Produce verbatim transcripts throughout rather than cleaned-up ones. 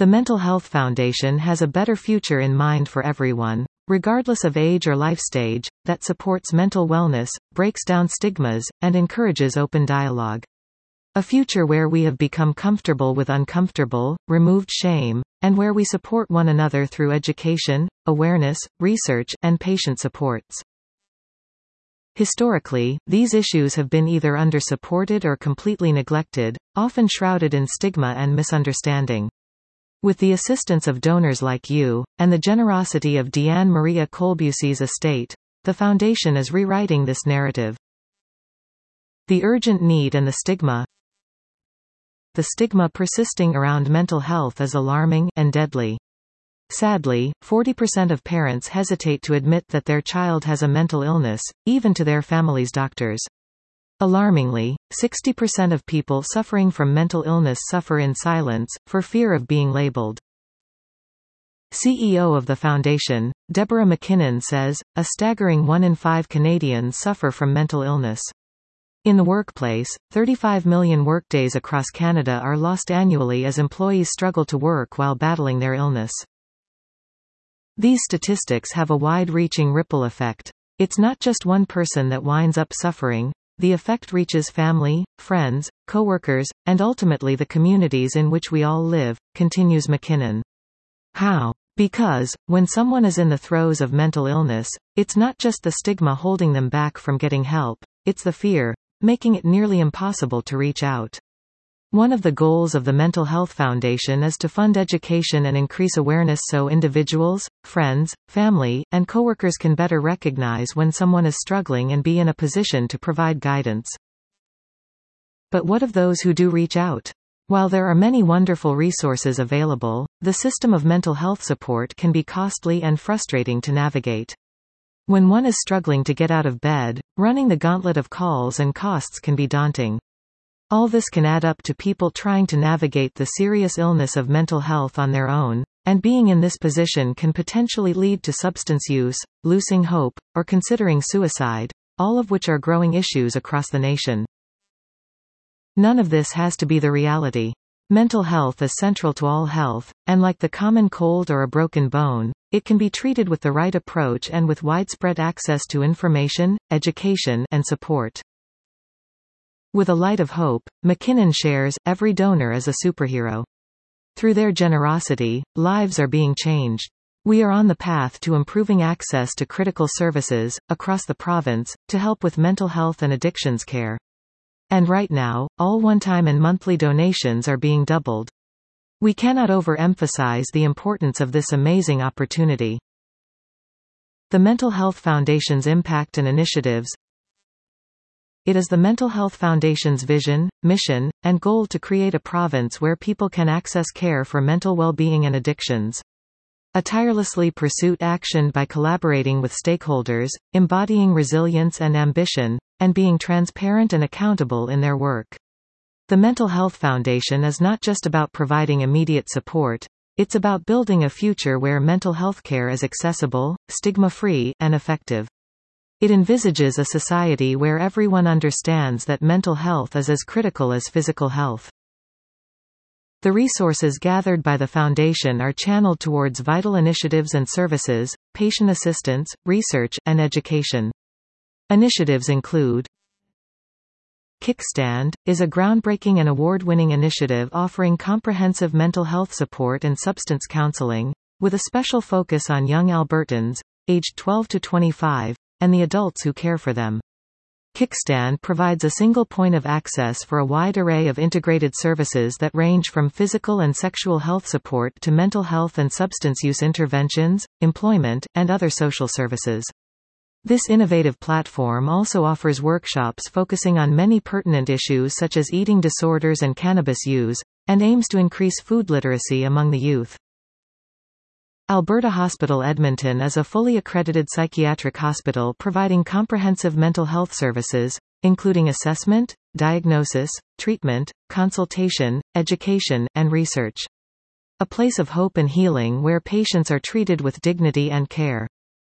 The Mental Health Foundation has a better future in mind for everyone, regardless of age or life stage, that supports mental wellness, breaks down stigmas, and encourages open dialogue. A future where we have become comfortable with uncomfortable, removed shame, and where we support one another through education, awareness, research, and patient supports. Historically, these issues have been either under-supported or completely neglected, often shrouded in stigma and misunderstanding. With the assistance of donors like you, and the generosity of Deanne Maria Colbussy's estate, the Foundation is rewriting this narrative. The urgent need and the stigma. The stigma persisting around mental health is alarming and deadly. Sadly, forty percent of parents hesitate to admit that their child has a mental illness, even to their family's doctors. Alarmingly, sixty percent of people suffering from mental illness suffer in silence, for fear of being labeled. C E O of the Foundation, Deborah McKinnon says, a staggering one in five Canadians suffer from mental illness. In the workplace, thirty-five million workdays across Canada are lost annually as employees struggle to work while battling their illness. These statistics have a wide-reaching ripple effect. It's not just one person that winds up suffering. The effect reaches family, friends, coworkers, and ultimately the communities in which we all live, continues McKinnon. How? Because, when someone is in the throes of mental illness, it's not just the stigma holding them back from getting help, it's the fear, making it nearly impossible to reach out. One of the goals of the Mental Health Foundation is to fund education and increase awareness so individuals, friends, family, and coworkers can better recognize when someone is struggling and be in a position to provide guidance. But what of those who do reach out? While there are many wonderful resources available, the system of mental health support can be costly and frustrating to navigate. When one is struggling to get out of bed, running the gauntlet of calls and costs can be daunting. All this can add up to people trying to navigate the serious illness of mental health on their own, and being in this position can potentially lead to substance use, losing hope, or considering suicide, all of which are growing issues across the nation. None of this has to be the reality. Mental health is central to all health, and like the common cold or a broken bone, it can be treated with the right approach and with widespread access to information, education, and support. With a light of hope, McKinnon shares, every donor is a superhero. Through their generosity, lives are being changed. We are on the path to improving access to critical services, across the province, to help with mental health and addictions care. And right now, all one-time and monthly donations are being doubled. We cannot overemphasize the importance of this amazing opportunity. The Mental Health Foundation's impact and initiatives. It is the Mental Health Foundation's vision, mission, and goal to create a province where people can access care for mental well-being and addictions. A tirelessly pursued action by collaborating with stakeholders, embodying resilience and ambition, and being transparent and accountable in their work. The Mental Health Foundation is not just about providing immediate support, it's about building a future where mental health care is accessible, stigma-free, and effective. It envisages a society where everyone understands that mental health is as critical as physical health. The resources gathered by the Foundation are channeled towards vital initiatives and services, patient assistance, research, and education. Initiatives include Kickstand, is a groundbreaking and award-winning initiative offering comprehensive mental health support and substance counseling, with a special focus on young Albertans, aged twelve to twenty-five, and the adults who care for them. Kickstand provides a single point of access for a wide array of integrated services that range from physical and sexual health support to mental health and substance use interventions, employment, and other social services. This innovative platform also offers workshops focusing on many pertinent issues such as eating disorders and cannabis use, and aims to increase food literacy among the youth. Alberta Hospital Edmonton is a fully accredited psychiatric hospital providing comprehensive mental health services, including assessment, diagnosis, treatment, consultation, education, and research. A place of hope and healing where patients are treated with dignity and care.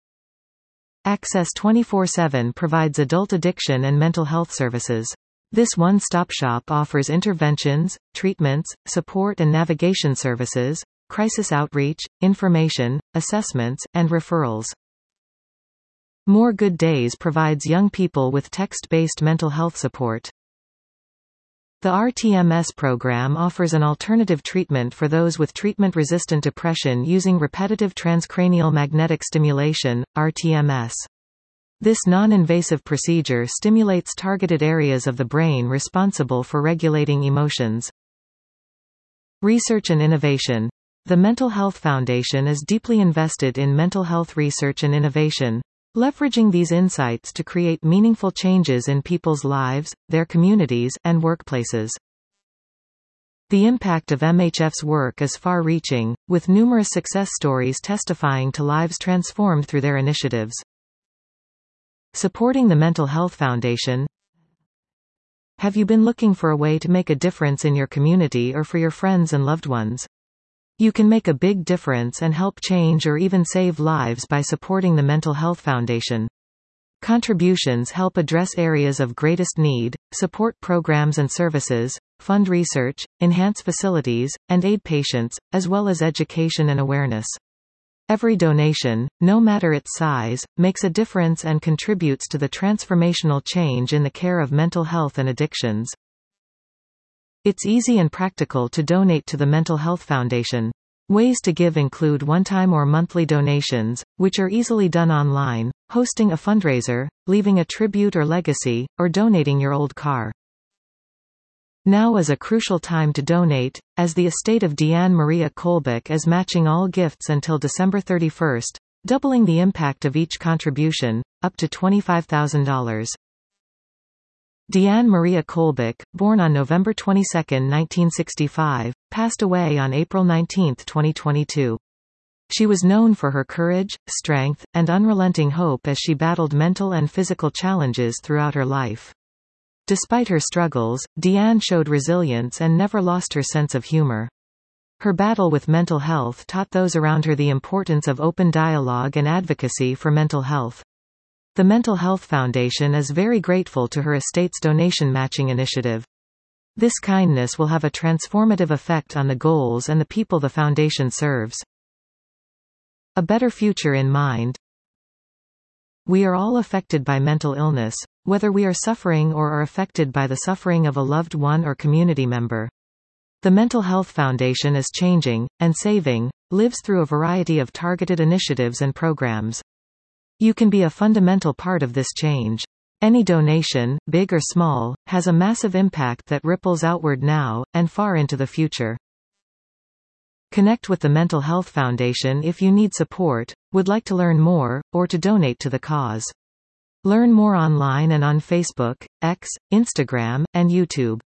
Access twenty-four seven provides adult addiction and mental health services. This one-stop shop offers interventions, treatments, support and navigation services, crisis outreach, information, assessments, and referrals. More Good Days provides young people with text-based mental health support. The R T M S program offers an alternative treatment for those with treatment-resistant depression using repetitive transcranial magnetic stimulation, R T M S. This non-invasive procedure stimulates targeted areas of the brain responsible for regulating emotions. Research and innovation. The Mental Health Foundation is deeply invested in mental health research and innovation, leveraging these insights to create meaningful changes in people's lives, their communities, and workplaces. The impact of M H F's work is far-reaching, with numerous success stories testifying to lives transformed through their initiatives. Supporting the Mental Health Foundation. Have you been looking for a way to make a difference in your community or for your friends and loved ones? You can make a big difference and help change or even save lives by supporting the Mental Health Foundation. Contributions help address areas of greatest need, support programs and services, fund research, enhance facilities, and aid patients, as well as education and awareness. Every donation, no matter its size, makes a difference and contributes to the transformational change in the care of mental health and addictions. It's easy and practical to donate to the Mental Health Foundation. Ways to give include one-time or monthly donations, which are easily done online, hosting a fundraiser, leaving a tribute or legacy, or donating your old car. Now is a crucial time to donate, as the estate of Deanne Maria Kolbeck is matching all gifts until December thirty-first, doubling the impact of each contribution, up to twenty-five thousand dollars. Deanne Maria Kolbeck, born on November twenty-second, nineteen sixty-five, passed away on April nineteenth, twenty twenty-two. She was known for her courage, strength, and unrelenting hope as she battled mental and physical challenges throughout her life. Despite her struggles, Deanne showed resilience and never lost her sense of humor. Her battle with mental health taught those around her the importance of open dialogue and advocacy for mental health. The Mental Health Foundation is very grateful to her estate's donation matching initiative. This kindness will have a transformative effect on the goals and the people the foundation serves. A better future in mind. We are all affected by mental illness, whether we are suffering or are affected by the suffering of a loved one or community member. The Mental Health Foundation is changing, and saving, lives through a variety of targeted initiatives and programs. You can be a fundamental part of this change. Any donation, big or small, has a massive impact that ripples outward now, and far into the future. Connect with the Mental Health Foundation if you need support, would like to learn more, or to donate to the cause. Learn more online and on Facebook, X, Instagram, and YouTube.